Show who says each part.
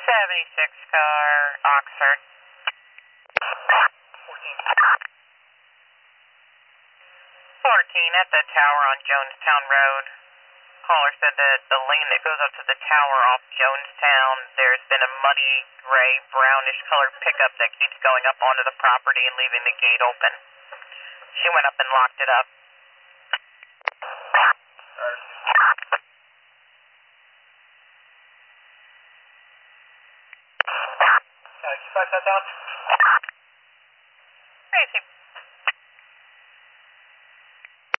Speaker 1: 76 car, Oxford. 14 at the tower on Jonestown Road. Caller said that the lane that goes up to the tower off Jonestown, there's been a muddy, gray, brownish colored pickup that keeps going up onto the property and leaving the gate open. She went up and locked it up.
Speaker 2: Can I pass that down?